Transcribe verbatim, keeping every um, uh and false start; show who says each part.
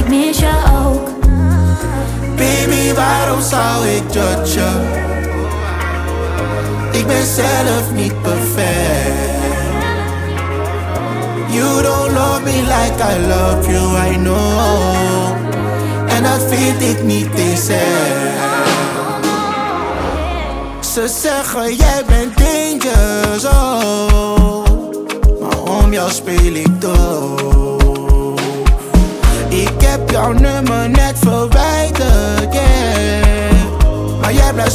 Speaker 1: ik mis je ook.
Speaker 2: Baby, waarom zou ik judgen? Ik ben zelf niet perfect. You don't love me like I love you, I know. En dat vind ik niet eens erg. Ze zeggen jij bent dangerous, oh. Maar om jou speel ik doof. Ik heb jouw nummer net verwijderd, yeah. Maar jij blijft